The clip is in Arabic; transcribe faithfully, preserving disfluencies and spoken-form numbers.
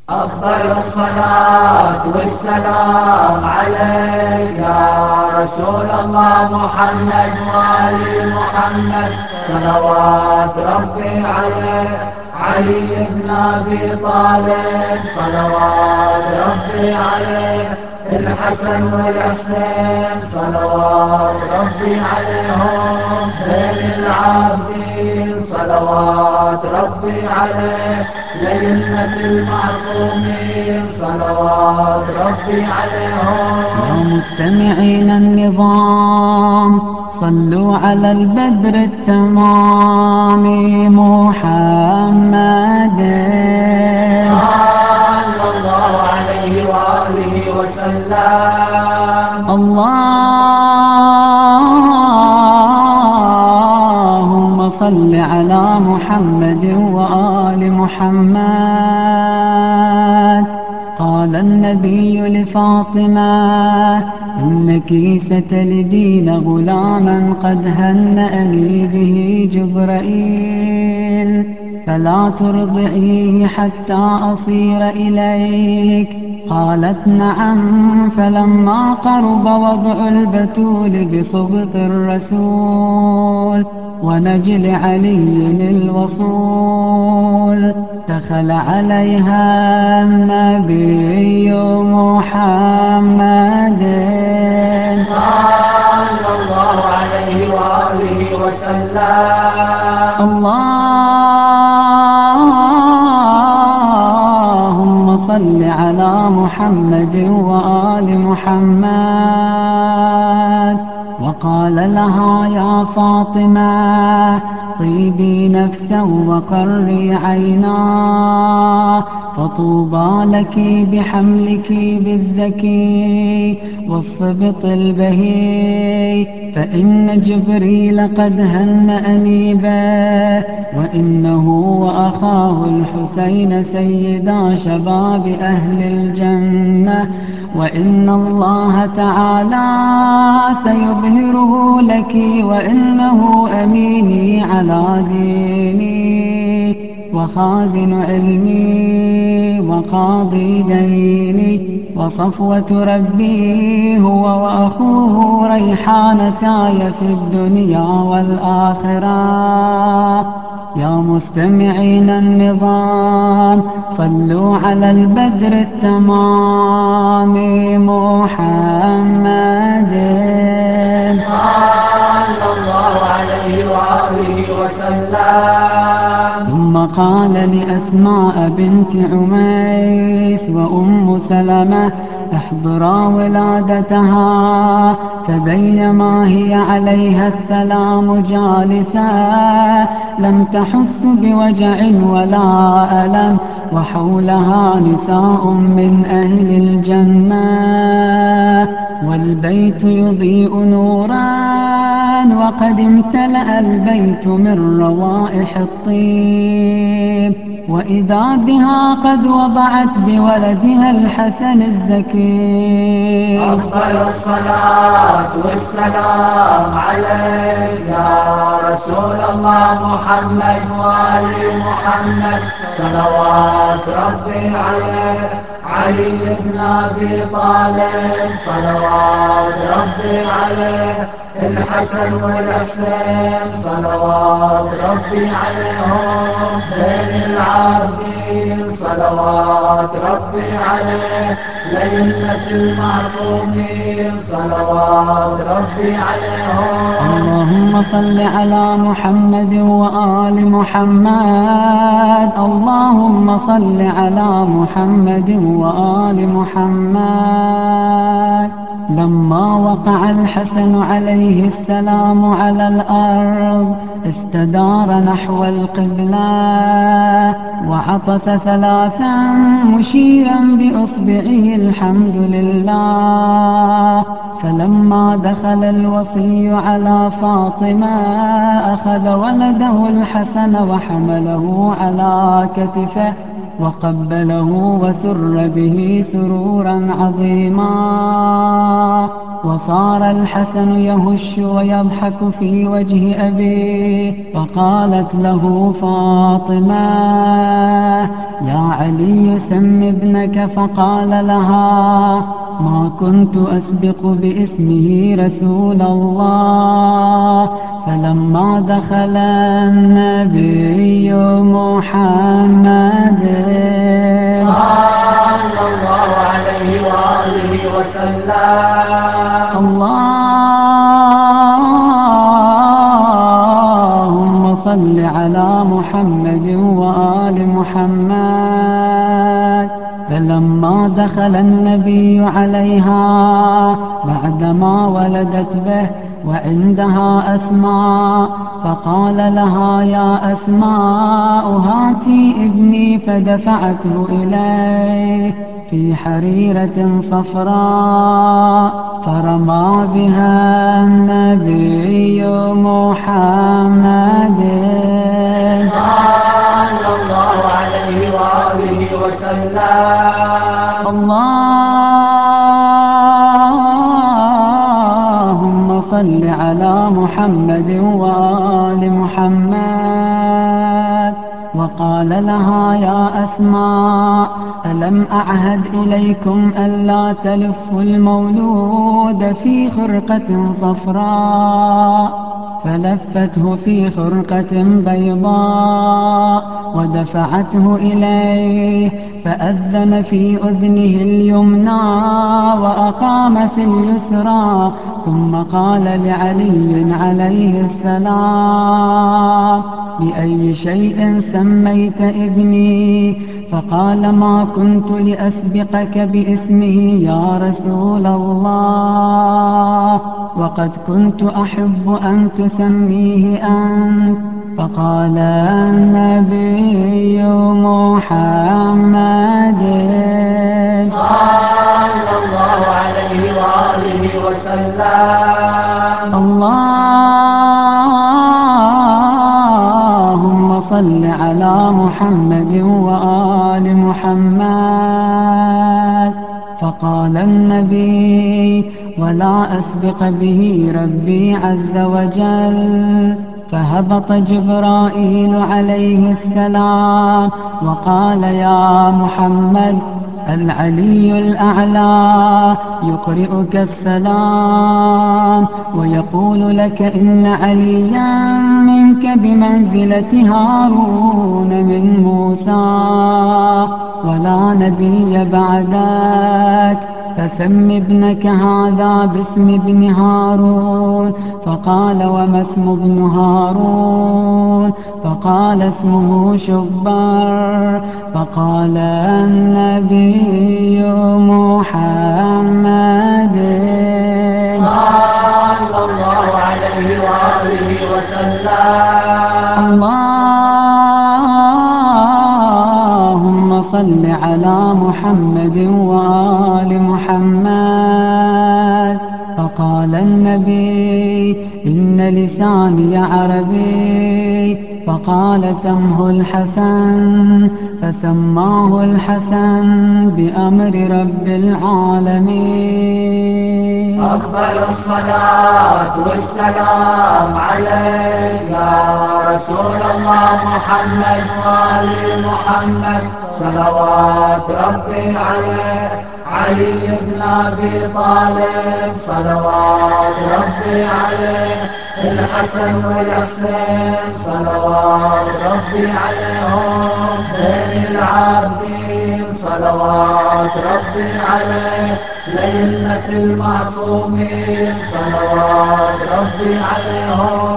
أفضل الصلاة والسلام عليك يا رسول الله محمد وآل محمد، صلوات ربي عليك. علي بن أبي طالب صلوات ربي عليه. الحسن والحسين صلوات ربي عليهم. زين العابدين صلوات ربي عليه. لأئمة المعصومين صلوات ربي عليهم. يا مستمعين النظام، صلوا على البدر التمام محمد صلى الله عليه وآله وسلم. اللهم صل على محمد وآل محمد. قال النبي لفاطمة: إنك ستلدين غلاما قد هنأني به جبرائيل، فلا ترضعيه حتى أصير إليك. قالت: نعم. فلما قرب وضع البتول بسبط الرسول ونجل علي الوصول، دخل عليها النبي محمد صلى الله عليه وآله وسلم. اللهم صل على محمد وآل محمد. وقال لها: يا فاطمة، طيبي نفسا وقري عينا، فطوبى لك بحملك بالزكي والصبط البهي، فإن جبريل قد هنأني به، وإنه وأخاه الحسين سيدا شباب أهل الجنة، وإن الله تعالى سيظهره لك، وإنه أميني على ديني وخازن علمي وقاضي ديني وصفوة ربي، هو وأخوه ريحانتاي في الدنيا والآخرة. يا مستمعين النظام، صلوا على البدر التمام محمد. صلى الله عليه وآله وسلم. ثم قال لأسماء بنت عميس وأم سلمة: احضرا ولادتها. فبينما هي عليها السلام جالسة لم تحس بوجع ولا ألم، وحولها نساء من أهل الجنة، والبيت يضيء نورا، وقد امتلأ البيت من روائح الطيب، وإذا بها قد وضعت بولدها الحسن الزكي. أفضل الصلاة والسلام عليك يا رسول الله محمد وآل محمد، صلوات ربي عليه. علي بن أبي طالب صلوات ربي عليه. الحسن والحسين صلوات ربي عليهم. زين العابدين صلوات ربي عليه. لأئمة المعصومين صلوات ربي عليهم. اللهم صل على محمد وآل محمد. اللهم صل على محمد وآل محمد. لما وقع الحسن عليه السلام على الأرض استدار نحو القبلة وعطس ثلاثا مشيرا بإصبعه الحمد لله. فلما دخل الوصي على فاطمة أخذ ولده الحسن وحمله على كتفه وقبله وسر به سرورا عظيما. وصار الحسن يهش ويضحك في وجه أبيه، فقالت له فاطمة: يا علي سم ابنك. فقال لها: ما كنت أسبق باسمه رسول الله. فلما دخل النبي محمد صلى الله عليه وآله وسلم، اللهم صل على محمد وآل محمد. فلما دخل النبي عليها بعدما ولدت به وعندها أسماء، فقال لها: يا أسماء هاتي ابني. فدفعته إليه في حريرة صفراء، فرمى بها النبي محمد صلى الله عليه وآله وسلم. اللهم صل على محمد وآل محمد. وقال لها: يا أسماء ألم أعهد إليكم ألا تلفوا المولود في خرقة صفراء؟ فلفته في خرقة بيضاء ودفعته إليه، فأذن في أذنه اليمنى وأقام في اليسرى، ثم قال لعلي عليه السلام: بأي شيء سميت ابني؟ فقال: ما كنت لأسبقك باسمه يا رسول الله، وقد كنت أحب أن تسميه أنت. فقال النبي محمد صلى الله عليه وآله وسلم. اللهم صل على محمد وآل محمد. فقال النبي: ولا أسبق به ربي عز وجل. فهبط جبرائيل عليه السلام وقال: يا محمد، العلي الأعلى يقرئك السلام ويقول لك إن عليا منك بمنزلة هارون من موسى، ولا نبي بعدك، فسم ابنك هذا باسم ابن هارون. فقال: وما اسم ابن هارون؟ فقال: اسمه شبر. فقال النبي محمد صلى الله عليه وآله وسلم. اللهم صل على محمد وآل محمد. فقال النبي: إن لساني عربي. فقال: سمه الحسن. فسماه الحسن بأمر رب العالمين. أفضل الصلاة والسلام عليك يا رسول الله محمد وآل محمد، صلوات ربي عليه. علي بن أبي طالب صلوات ربي عليه. الحسن والحسين صلوات ربي عليهم. زين العابدين صلوات ربي عليه. ليلة المعصومين صلوات ربي عليهم.